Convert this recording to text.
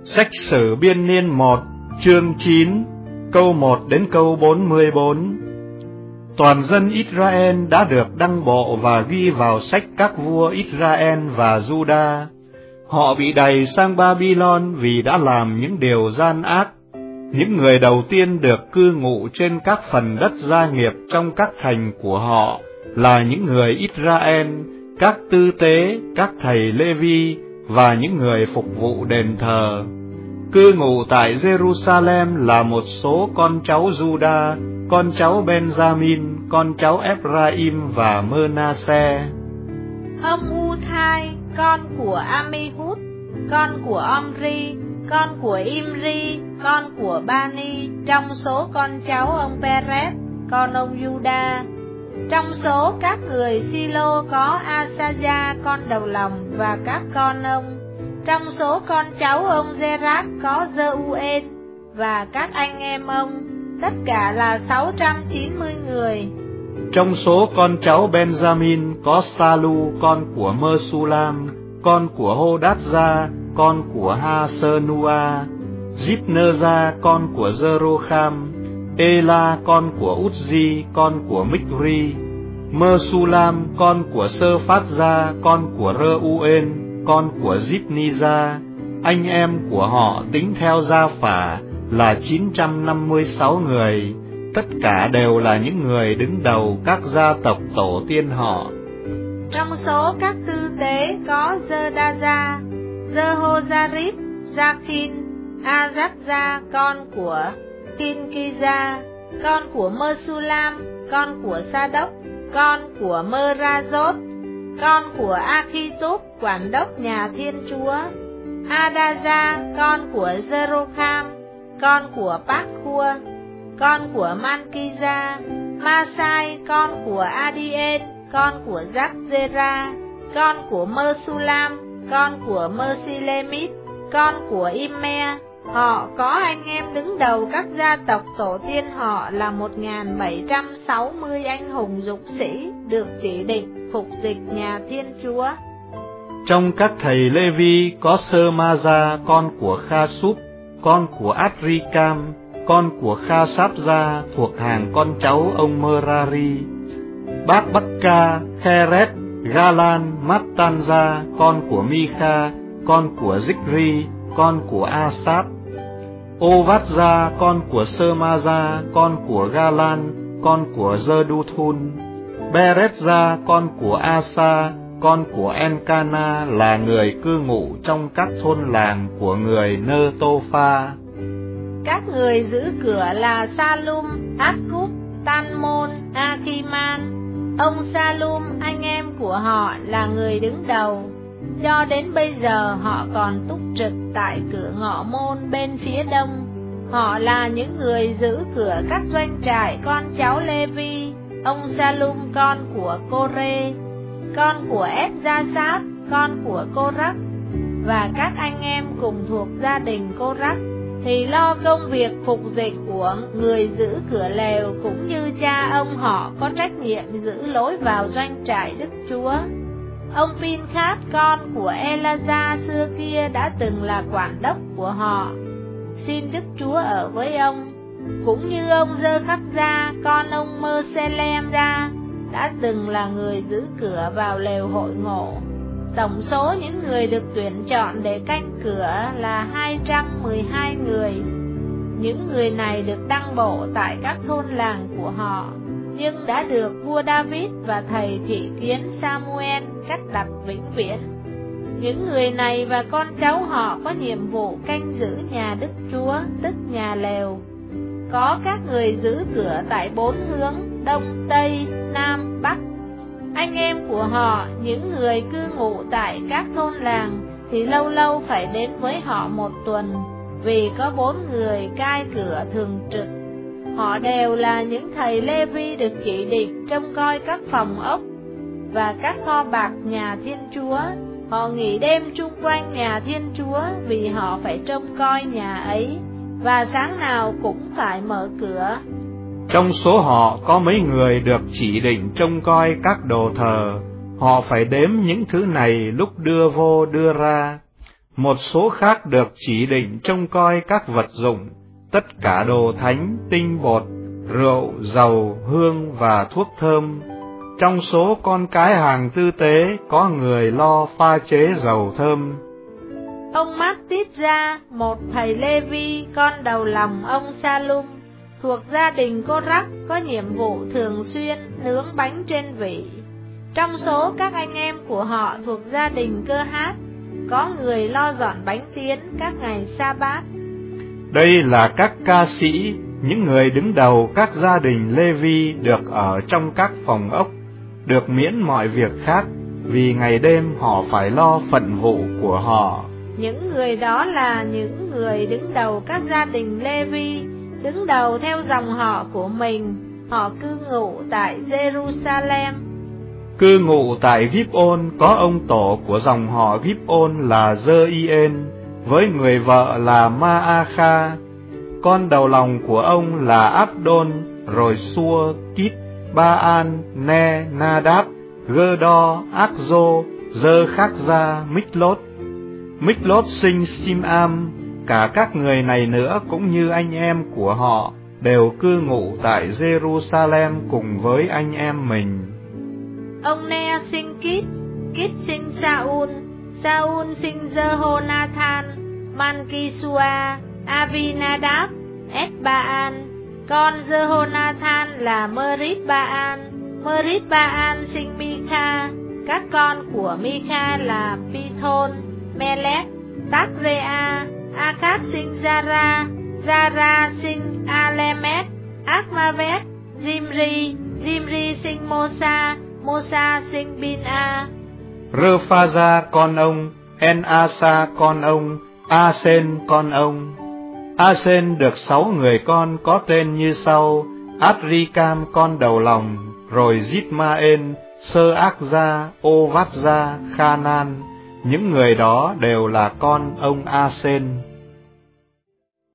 Sách Sử Biên Niên 1, chương 9, câu 1 đến câu 44. Toàn dân Israel đã được đăng bộ và ghi vào sách các vua Israel và Juda. Họ bị đày sang Babylon vì đã làm những điều gian ác. Những người đầu tiên được cư ngụ trên các phần đất gia nghiệp trong các thành của họ là những người Israel, các tư tế, các thầy Lê-vi và những người phục vụ đền thờ. Cư ngụ tại Jerusalem là một số con cháu Juda, con cháu Benjamin, con cháu Ephraim và Mơ-na-se. Ông U-thai, con của Amihud, con của Omri, con của Imri, con của Bani, trong số con cháu ông Perez, con ông Juda. Trong số các người Silo có Asaya, con đầu lòng và các con ông. Trong số con cháu ông Zerat có Zeuel và các anh em ông, tất cả là 690 người. Trong số con cháu Benjamin có Salu, con của Mơ-su-lam, con của Hô-đát-gia, con của Ha-sơ-nua, Zip-nơ-gia, con của Zơ-rô-kham, Ê-la, con của Út-di, con của Mích-ri, Mơ-su-lam, con của Sơ-phát-gia, con của Rơ-u-ên, con của Zip-ni-gia. Anh em của họ tính theo gia phả là 956 người, tất cả đều là những người đứng đầu các gia tộc tổ tiên họ. Trong số các tư tế có Dơ-đa-gia, Dơ-hô-gia-rít, Gia-khin, A-giác-gia, con của Tin-ki-gia, con của Mơ-su-lam, con của Sa-đốc, con của Mơ-ra-dốt, con của A-khi-túp, quản đốc nhà Thiên Chúa, A-đa-gia, con của Zơ-rô-kham, con của Pát-khua, con của Man-ki-gia, Ma-sai, con của A-đi-ên, con của Giác-dê-ra, con của Mơ-su-lam, con của Mơ-si-lê-mít, con của Im-me. Họ có anh em đứng đầu các gia tộc tổ tiên họ là 1760 anh hùng dũng sĩ được chỉ định phục dịch nhà Thiên Chúa. Trong các thầy Lê-vi có Sơ-ma-gia, con của Kha-súp, con của Át-ri-cam, con của Kha-sáp-gia, thuộc hàng con cháu ông Mơ-ra-ri. Bác-bắc-ca, Khe-rét, Ga-lan, Mát-tan-gia, con của Mi-kha, con của Dích-ri, con của A-sáp. Ô-vát-gia, con của Sơ-ma-gia, con của Ga-lan, con của Dơ-đu-thun. Bê-rét-gia, con của A-sa, con của En-ca-na là người cư ngụ trong các thôn làng của người Nơ-tô-pha. Các người giữ cửa là Sa-lum, Át-cúp, Tan-môn, A-ki-man. Ông Sa-lum, anh em của họ là người đứng đầu. Cho đến bây giờ họ còn túc trực tại cửa ngọ môn bên phía đông. Họ là những người giữ cửa các doanh trại con cháu Lê-vi. Ông Sa-lum, con của Cô-rê, con của Ép-gia-sát, con của Cô-rắc, và các anh em cùng thuộc gia đình Cô-rắc thì lo công việc phục dịch của người giữ cửa lều, cũng như cha ông họ có trách nhiệm giữ lối vào doanh trại Đức Chúa. Ông Phin-khát, con của Ê-la-gia xưa kia đã từng là quản đốc của họ. Xin Đức Chúa ở với ông, cũng như ông Dơ-khắc-gia, con ông Mơ-se-lem-gia đã từng là người giữ cửa vào lều hội ngộ. Tổng số những người được tuyển chọn để canh cửa là 212 người. Những người này được đăng bộ tại các thôn làng của họ, nhưng đã được vua David và thầy thị kiến Samuel cắt đặt vĩnh viễn. Những người này và con cháu họ có nhiệm vụ canh giữ nhà Đức Chúa, tức nhà lều. Có các người giữ cửa tại 4 hướng, Đông, Tây, Nam, Bắc. Anh em của họ, những người cư ngụ tại các thôn làng, thì lâu lâu phải đến với họ 1 tuần, vì có 4 người cai cửa thường trực. Họ đều là những thầy Lê-vi được chỉ định trông coi các phòng ốc và các kho bạc nhà Thiên Chúa. Họ nghỉ đêm chung quanh nhà Thiên Chúa vì họ phải trông coi nhà ấy, và sáng nào cũng phải mở cửa. Trong số họ có mấy người được chỉ định trông coi các đồ thờ. Họ phải đếm những thứ này lúc đưa vô đưa ra. một số khác được chỉ định trông coi các vật dụng, tất cả đồ thánh, tinh bột, rượu, dầu, hương và thuốc thơm. Trong số con cái hàng tư tế có người lo pha chế dầu thơm. Ông Mát-tít-ra, một thầy Lê-vi, con đầu lòng ông Sa-lum, thuộc gia đình Cô-rắc, có nhiệm vụ thường xuyên nướng bánh trên vỉ. Trong số các anh em của họ thuộc gia đình Cơ-hát, có người lo dọn bánh tiến các ngày sa-bát. Đây là các ca sĩ, những người đứng đầu các gia đình Lê-vi được ở trong các phòng ốc, được miễn mọi việc khác, vì ngày đêm họ phải lo phận vụ của họ. Những người đó là những người đứng đầu các gia đình Lê-vi, đứng đầu theo dòng họ của mình. Họ cư ngụ tại Jerusalem. Cư ngụ tại Gibon có ông tổ của dòng họ Gibon là Dơ-i-ên, với người vợ là Ma-a-kha. Con đầu lòng của ông là Abdon, rồi Xua, Kít, Ba-an, Ne, Na-đáp, Gơ-đo, Ác-dô, Dơ-khắc-gia, Mích-lốt. Mích-lốt sinh Sim-am. Cả các người này nữa cũng như anh em của họ đều cư ngụ tại Jerusalem cùng với anh em mình. Ông Ne sinh Kít, Kít sinh Sa-un, Sa-un sinh Dơ-hô-na-than, Man-ki-sua, Avinadab, Ét-ba-an. Con Dơ-hô-na-than là Mơ-rít-ba-an, Mơ-rít-ba-an sinh Mi-kha. Các con của Mi-kha là Pi-thôn, Mê-lét, Tát-rê-a. A-khát sinh Gia-ra, Gia-ra sinh A-lê-mét, Ác-ma-vét, Zimri, Zimri sinh Mô-sa, Mô-sa sinh Bin-a. Rơ-pha-gia con ông, En-a-sa con ông, A-sên con ông. A-sên được 6 người con có tên như sau: Át-ri-cam con đầu lòng, rồi Zít-ma-ên, Sơ-ác-gia, Ô-vát-gia, Kha-nan. Những người đó đều là con ông A-sên.